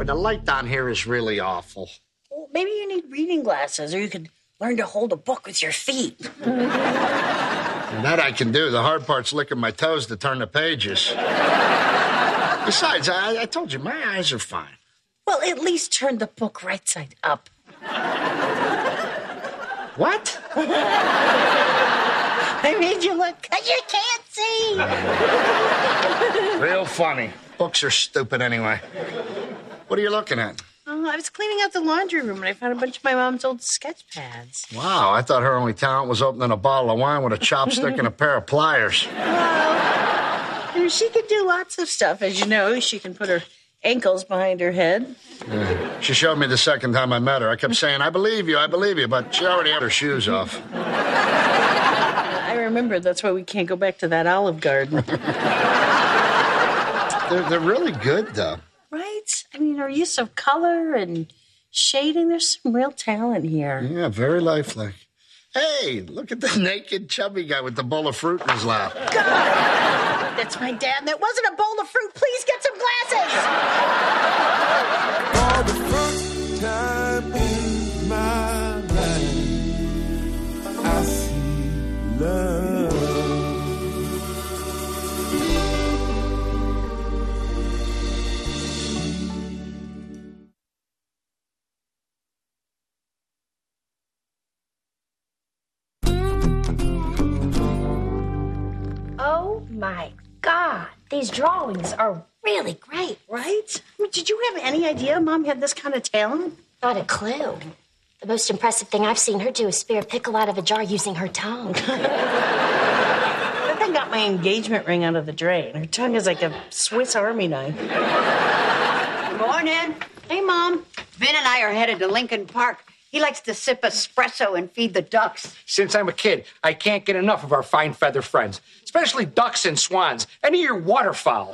the light down here is really awful. Well, maybe you need reading glasses, or you could learn to hold a book with your feet. And that I can do. The hard part's licking my toes to turn the pages. Besides, I told you, my eyes are fine. Well, at least turn the book right side up. What? I made you look because you can't see. Real funny. Books are stupid anyway. What are you looking at? Oh, I was cleaning out the laundry room and I found a bunch of my mom's old sketch pads. Wow, I thought her only talent was opening a bottle of wine with a chopstick and a pair of pliers. Well, she could do lots of stuff, as you know. She can put her ankles behind her head. Yeah. She showed me the second time I met her. I kept saying, I believe you, but she already had her shoes off. I remember. That's why we can't go back to that Olive Garden. They're really good, though. Right? I mean, our use of color and shading, there's some real talent here. Yeah, very lifelike. Hey, look at the naked, chubby guy with the bowl of fruit in his lap. God, that's my dad. That wasn't a bowl of fruit. Please get some glasses. For the first time in my life, I see love. Oh my God, these drawings are really great. Right? I mean, did you have any idea Mom had this kind of talent? Not a clue. The most impressive thing I've seen her do is spear a pickle out of a jar using her tongue. That thing got my engagement ring out of the drain. Her tongue is like a Swiss Army knife. Good morning. Hey, Mom. Vin and I are headed to Lincoln Park. He likes to sip espresso and feed the ducks. Since I'm a kid, I can't get enough of our fine feather friends, especially ducks and swans, any of your waterfowl.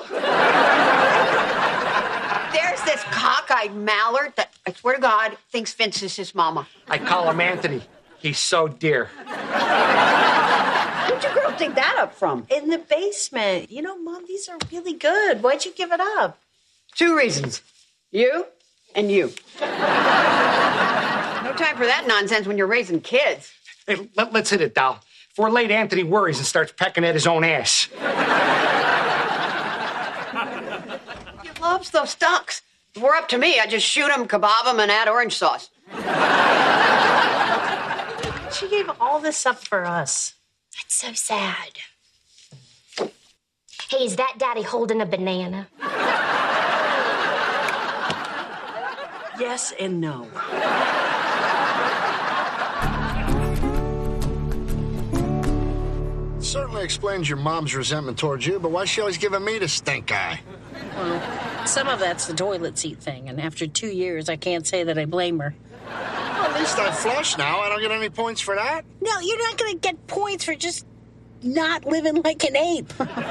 There's this cockeyed mallard that, I swear to God, thinks Vince is his mama. I call him Anthony. He's so dear. Where'd you girls dig that up from? In the basement. You know, Mom, these are really good. Why'd you give it up? 2 reasons. You and you. No time for that nonsense when you're raising kids. Hey, let's hit it, doll. Before late Anthony worries and starts pecking at his own ass. He loves those ducks. If it were up to me, I'd just shoot them, kebab them, and add orange sauce. She gave all this up for us. That's so sad. Hey, is that Daddy holding a banana? Yes and no. Certainly explains your mom's resentment towards you, but why is she always giving me the stink eye? Well, some of that's the toilet seat thing, and after 2 years, I can't say that I blame her. Well, at least I flush now. I don't get any points for that. No, you're not going to get points for just not living like an ape.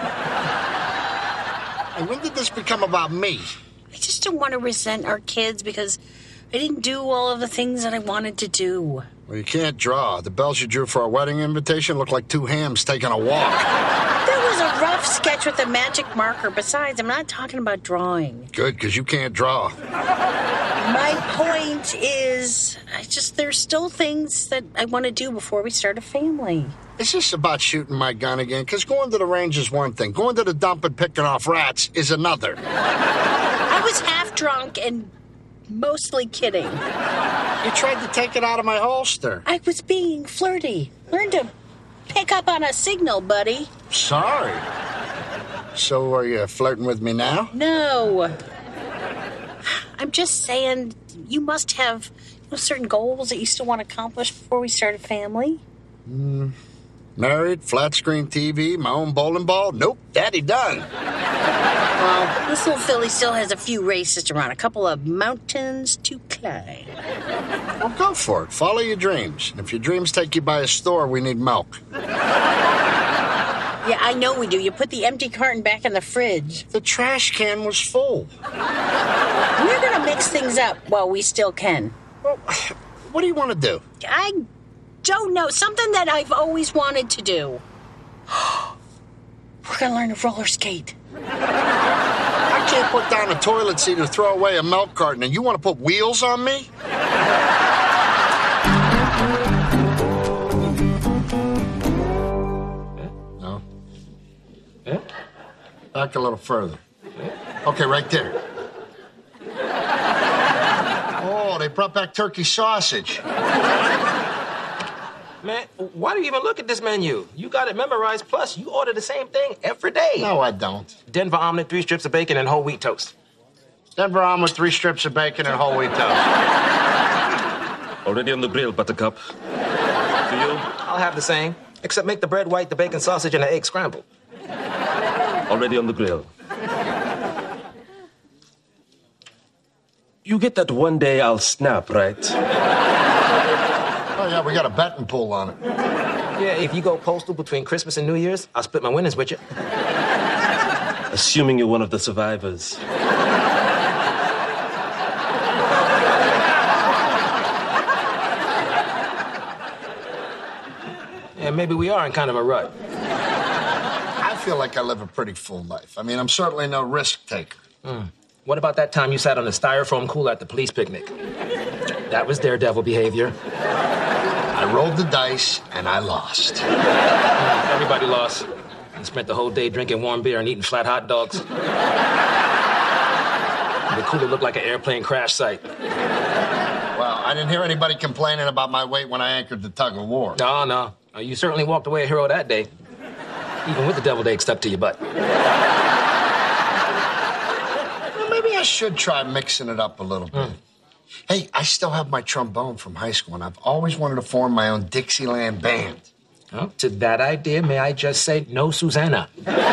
And when did this become about me? I just don't want to resent our kids because I didn't do all of the things that I wanted to do. Well, you can't draw. The bells you drew for our wedding invitation look like 2 hams taking a walk. That was a rough sketch with a magic marker. Besides, I'm not talking about drawing. Good, because you can't draw. My point is, there's still things that I want to do before we start a family. Is this about shooting my gun again? Because going to the range is one thing. Going to the dump and picking off rats is another. I was half drunk and mostly kidding. You tried to take it out of my holster. I was being flirty. Learn to pick up on a signal, buddy. Sorry. So are you flirting with me now? No. I'm just saying you must have certain goals that you still want to accomplish before we start a family. Married, flat screen TV, my own bowling ball? Nope, daddy done. Well, this little filly still has a few races to run, a couple of mountains to climb. Well, go for it. Follow your dreams. And if your dreams take you by a store, we need milk. Yeah, I know we do. You put the empty carton back in the fridge. The trash can was full. We're going to mix things up while we still can. Well, what do you want to do? I don't know. Something that I've always wanted to do. We're going to learn to roller skate. I can't put down a toilet seat or throw away a milk carton, and you want to put wheels on me? No? Yeah? Back a little further. Okay, right there. Oh, they brought back turkey sausage. Man, why do you even look at this menu? You got it memorized, plus you order the same thing every day. No, I don't. Denver omelet, 3 strips of bacon, and whole wheat toast. Denver omelet, 3 strips of bacon, and whole wheat toast. Already on the grill, Buttercup. For you? I'll have the same, except make the bread white, the bacon sausage, and the egg scrambled. Already on the grill. You get that one day I'll snap, right? Oh, yeah, we got a betting pool on it. Yeah, if you go postal between Christmas and New Year's, I'll split my winnings with you. Assuming you're one of the survivors. Yeah, maybe we are in kind of a rut. I feel like I live a pretty full life. I mean, I'm certainly no risk taker. What about that time you sat on a styrofoam cooler at the police picnic? That was daredevil behavior. I rolled the dice, and I lost. Everybody lost. And spent the whole day drinking warm beer and eating flat hot dogs. The cooler looked like an airplane crash site. Well, I didn't hear anybody complaining about my weight when I anchored the tug of war. No. You certainly walked away a hero that day. Even with the deviled egg stuck to your butt. Well, maybe I should try mixing it up a little bit. Hey, I still have my trombone from high school, and I've always wanted to form my own Dixieland band. Well, to that idea, may I just say, no, Susanna.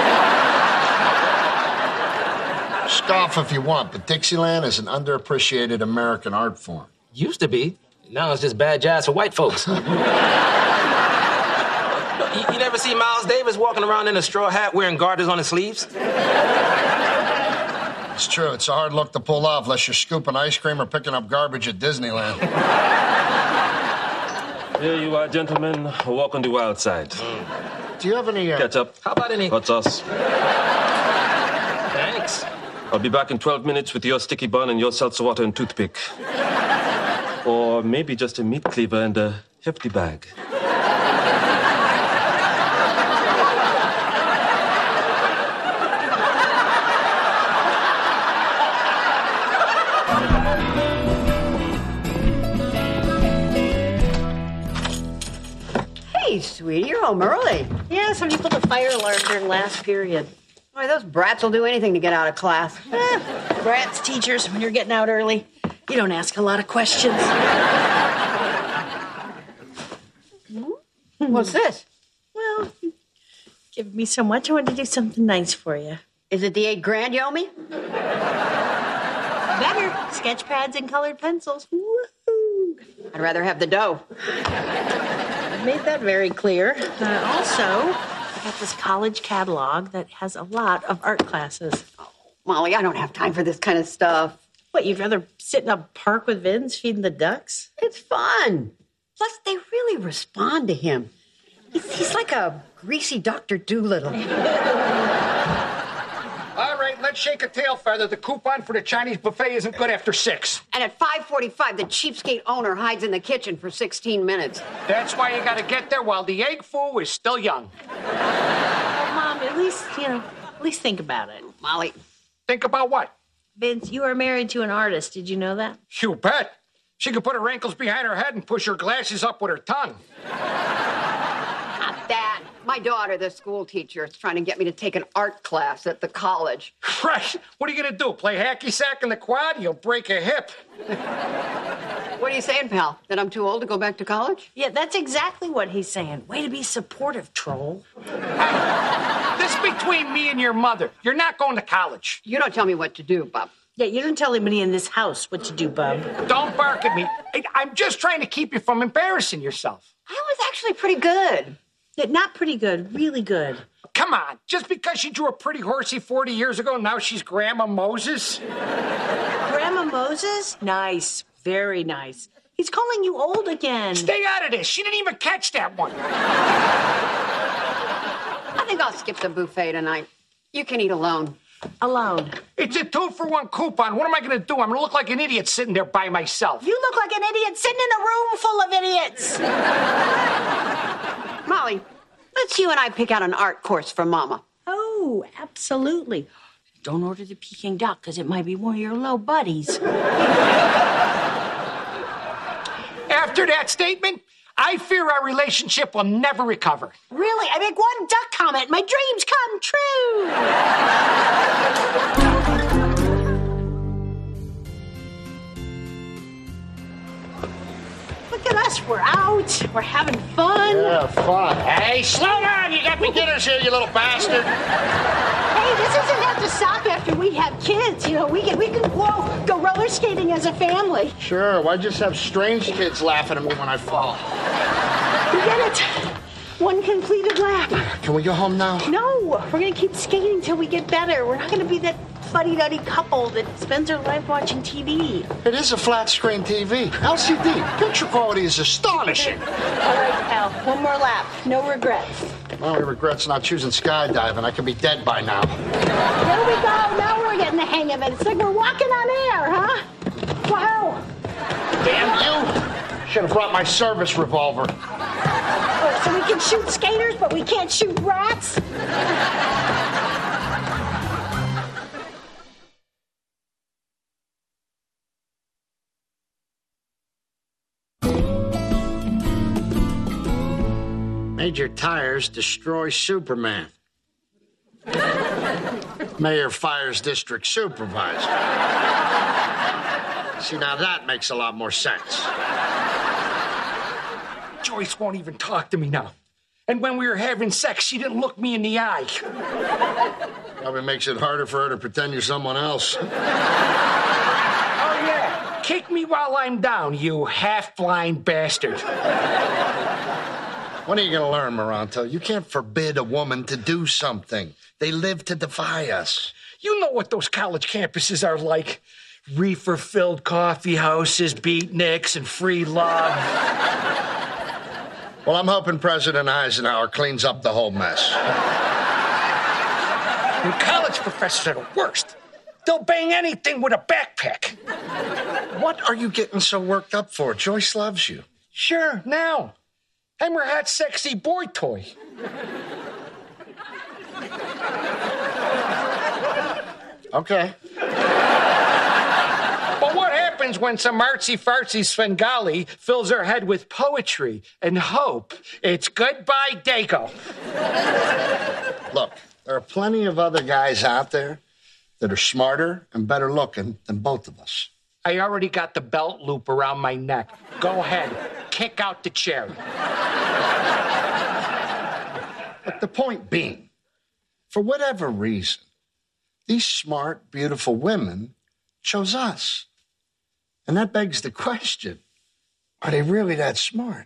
Scoff if you want, but Dixieland is an underappreciated American art form. Used to be. Now it's just bad jazz for white folks. You never see Miles Davis walking around in a straw hat wearing garters on his sleeves? It's true. It's a hard look to pull off unless you're scooping ice cream or picking up garbage at Disneyland. Here you are, gentlemen. A walk on the wild side. Do you have any... Ketchup. How about any... Hot sauce. Thanks. I'll be back in 12 minutes with your sticky bun and your seltzer water and toothpick. Or maybe just a meat cleaver and a hefty bag. Hey, sweetie, you're home early. Yeah, somebody put the fire alarm during last period. Why, those brats will do anything to get out of class. Brats, teachers, when you're getting out early, you don't ask a lot of questions. What's this? Well, you give me so much, I wanted to do something nice for you. Is it the $8,000 you owe me? Better. Sketch pads and colored pencils. Woohoo! I'd rather have the dough. I made that very clear. Also, I got this college catalog that has a lot of art classes. Molly, I don't have time for this kind of stuff. What, you'd rather sit in a park with Vince feeding the ducks? It's fun. Plus, they really respond to him. He's like a greasy Dr. Doolittle. All right, let's shake a tail feather. The coupon for the Chinese buffet isn't good after 6. And at 5:45, the cheapskate owner hides in the kitchen for 16 minutes. That's why you gotta get there while the egg foo is still young. Well, Mom, at least think about it. Molly. Think about what? Vince, you are married to an artist. Did you know that? You bet. She could put her ankles behind her head and push her glasses up with her tongue. Not that. My daughter, the school teacher, is trying to get me to take an art class at the college. Right. What are you gonna do? Play hacky sack in the quad? You'll break a hip. What are you saying, pal? That I'm too old to go back to college? Yeah, that's exactly what he's saying. Way to be supportive, troll. This is between me and your mother. You're not going to college. You don't tell me what to do, Bob. Yeah, you don't tell anybody in this house what to do, bub. Don't bark at me. I'm just trying to keep you from embarrassing yourself. I was actually pretty good. Yeah, not pretty good, really good. Come on. Just because she drew a pretty horsey 40 years ago, now she's Grandma Moses? Grandma Moses? Nice. Very nice. He's calling you old again. Stay out of this. She didn't even catch that one. I think I'll skip the buffet tonight. You can eat alone. Alone. It's a 2-for-1 coupon. What am I going to do? I'm going to look like an idiot sitting there by myself. You look like an idiot sitting in a room full of idiots. Molly, let's you and I pick out an art course for Mama. Oh, absolutely. Don't order the Peking duck, because it might be one of your low buddies. After that statement, I fear our relationship will never recover. Really? I make one duck comment. My dreams come true. Look at us. We're out. We're having fun. Yeah, fun. Hey, slow down. You got Beginners here, you little bastard. Hey, this doesn't have to stop after we have kids. You know, we can go roller skating as a family. Sure, why just have strange kids laughing at me when I fall? You get it? One completed lap. Can we go home now? No, we're going to keep skating till we get better. We're not going to be that fuddy-duddy couple that spends their life watching TV. It is a flat-screen TV. LCD. Picture quality is astonishing. All right, pal. One more lap. No regrets. My only regret's not choosing skydiving. I could be dead by now. There we go. Now we're getting the hang of it. It's like we're walking on air, huh? Wow. Damn you! Should have brought my service revolver. Oh, so we can shoot skaters, but we can't shoot rats? Major Tires destroy Superman. Mayor fires district supervisor. See, now that makes a lot more sense. Joyce won't even talk to me now. And when we were having sex, she didn't look me in the eye. Probably makes it harder for her to pretend you're someone else. Oh, yeah. Kick me while I'm down, you half-blind bastard. When are you going to learn, Moranto? You can't forbid a woman to do something. They live to defy us. You know what those college campuses are like. Reefer-filled coffee houses, beatniks, and free love. Well, I'm hoping President Eisenhower cleans up the whole mess. And college professors are the worst. They'll bang anything with a backpack. What are you getting so worked up for? Joyce loves you. Sure, now. I'm her hot, sexy boy toy. Okay. But what happens when some artsy-fartsy Svengali fills her head with poetry and hope? It's goodbye, Dago. Look, there are plenty of other guys out there that are smarter and better looking than both of us. I already got the belt loop around my neck. Go ahead, kick out the chair. But the point being, for whatever reason, these smart, beautiful women chose us. And that begs the question, are they really that smart?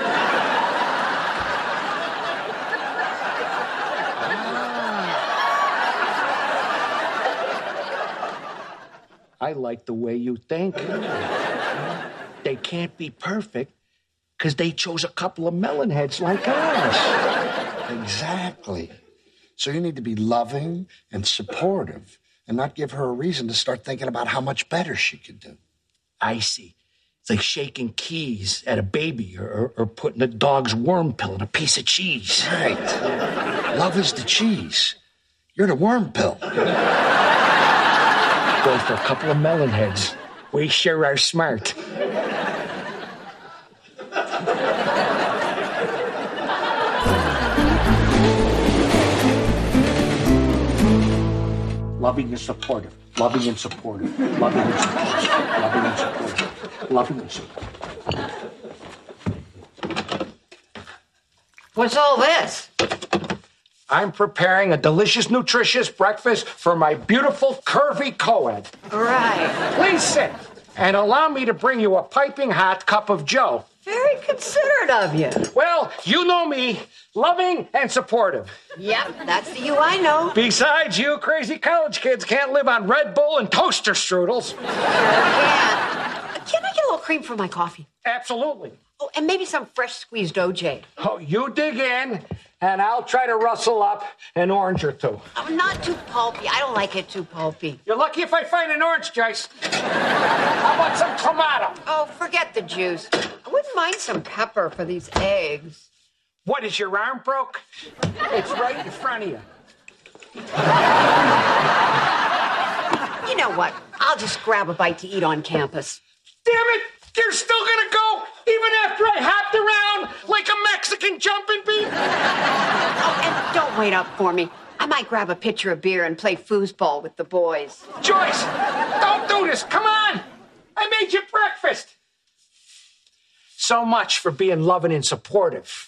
I like the way you think. They can't be perfect because they chose a couple of melonheads like us. Exactly. So you need to be loving and supportive and not give her a reason to start thinking about how much better she could do. I see. It's like shaking keys at a baby or putting a dog's worm pill in a piece of cheese. Right. Love is the cheese. You're the worm pill. Go for a couple of melonheads. We sure are smart. Loving and supportive. Loving and supportive. Loving and supportive. Loving and supportive. Loving and supportive. What's all this? I'm preparing a delicious, nutritious breakfast for my beautiful, curvy co-ed. Right. Please sit and allow me to bring you a piping hot cup of joe. Very considerate of you. Well, you know me, loving and supportive. Yep, that's the you I know. Besides, you crazy college kids can't live on Red Bull and toaster strudels. Can I get a little cream for my coffee? Absolutely. Oh, and maybe some fresh squeezed OJ. Oh, you dig in, and I'll try to rustle up an orange or two. I'm not too pulpy. I don't like it too pulpy. You're lucky if I find an orange, Joyce. How about some clamato? Oh, forget the juice. I wouldn't mind some pepper for these eggs. What, is your arm broke? It's right in front of you. You know what? I'll just grab a bite to eat on campus. Damn it! You're still gonna go even after I hopped around like a Mexican jumping bean? Oh, and don't wait up for me. I might grab a pitcher of beer and play foosball with the boys. Joyce, don't do this. Come on. I made you breakfast. So much for being loving and supportive.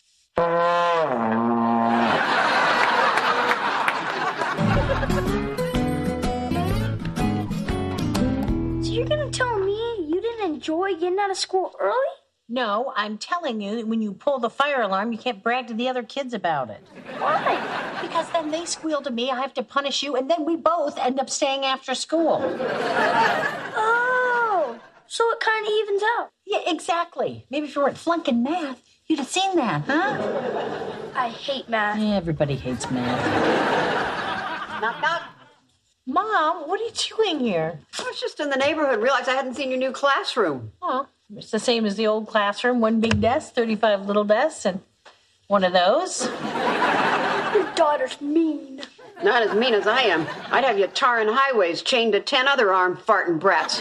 You're gonna tell me you didn't enjoy getting out of school early? No, I'm telling you that when you pull the fire alarm, you can't brag to the other kids about it. Why? Because then they squeal to me, I have to punish you, and then we both end up staying after school. Oh, so it kind of evens out. Yeah, exactly. Maybe if you weren't flunking math, you'd have seen that, huh? I hate math. Yeah, everybody hates math. Knock, knock. Mom, what are you doing here? I was just in the neighborhood, realized I hadn't seen your new classroom. Oh, it's the same as the old classroom. One big desk, 35 little desks, and one of those. Your daughter's mean. Not as mean as I am. I'd have you tarring highways chained to 10 other armed farting brats.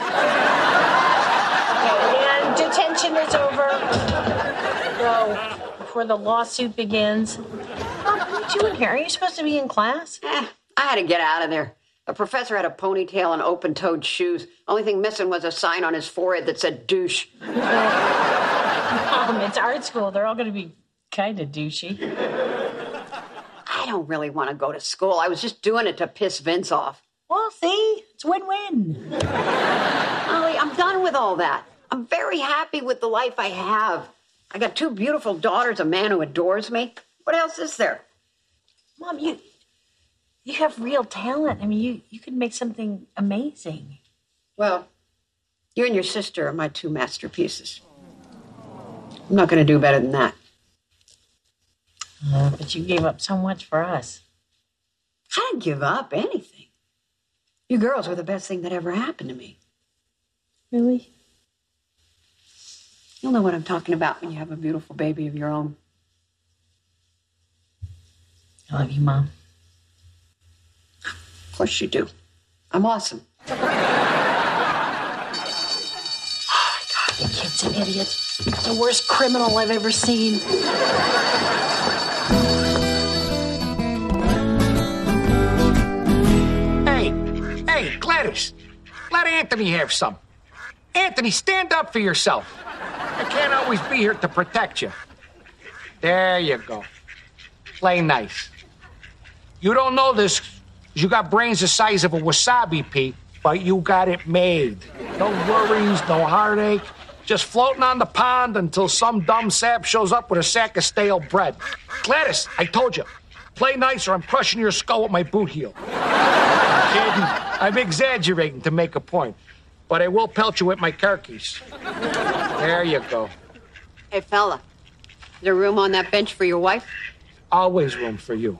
Okay, and detention is over. Go before the lawsuit begins. Mom, what are you doing here? Are you supposed to be in class? I had to get out of there. The professor had a ponytail and open-toed shoes. Only thing missing was a sign on his forehead that said douche. Mom, it's art school. They're all going to be kind of douchey. I don't really want to go to school. I was just doing it to piss Vince off. Well, see? It's win-win. Molly, I'm done with all that. I'm very happy with the life I have. I got 2 beautiful daughters, a man who adores me. What else is there? Mom, you have real talent. I mean, you could make something amazing. Well, you and your sister are my 2 masterpieces. I'm not going to do better than that. But you gave up so much for us. I didn't give up anything. You girls were the best thing that ever happened to me. Really? You'll know what I'm talking about when you have a beautiful baby of your own. I love you, Mom. Of course you do. I'm awesome. Oh, my God, the kid's an idiot. The worst criminal I've ever seen. Hey, Gladys, let Anthony have some. Anthony, stand up for yourself. I can't always be here to protect you. There you go. Play nice. You don't know this, 'cause you got brains the size of a wasabi pea, but you got it made. No worries, no heartache. Just floating on the pond until some dumb sap shows up with a sack of stale bread. Gladys, I told you, play nice or I'm crushing your skull with my boot heel. I'm kidding. I'm exaggerating to make a point, but I will pelt you with my car keys. There you go. Hey, fella, is there room on that bench for your wife? Always room for you.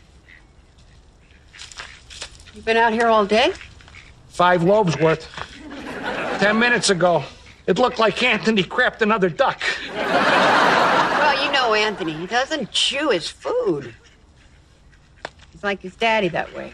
You been out here all day? 5 loaves worth. 10 minutes ago, it looked like Anthony crapped another duck. Well, you know Anthony. He doesn't chew his food. He's like his daddy that way.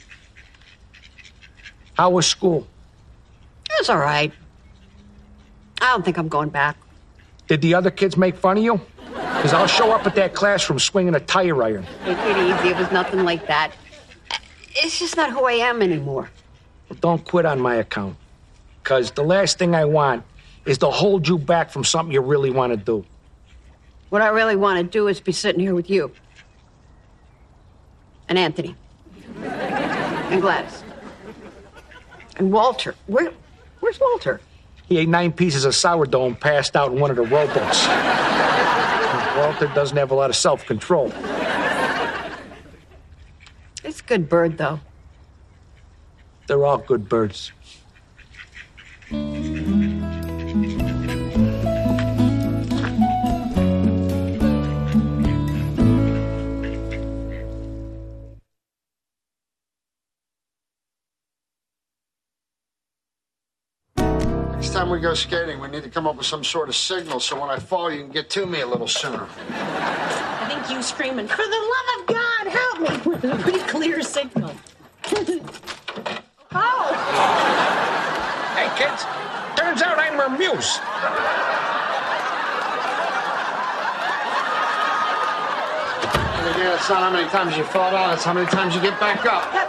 How was school? It was all right. I don't think I'm going back. Did the other kids make fun of you? Because I'll show up at that classroom swinging a tire iron. Take it easy. It was nothing like that. It's just not who I am anymore. Well, don't quit on my account. Because the last thing I want is to hold you back from something you really want to do. What I really want to do is be sitting here with you. And Anthony. And Gladys. And Walter. Where's Walter? He ate 9 pieces of sourdough and passed out in one of the rowboats. Walter doesn't have a lot of self-control. It's a good bird, though. They're all good birds. time we go skating, we need to come up with some sort of signal so when I fall, you can get to me a little sooner. I think you screaming, "For the love of God, help me!" was a pretty clear signal. Oh! Hey, kids, turns out I'm her muse. And again, it's not how many times you fall down, it's how many times you get back up.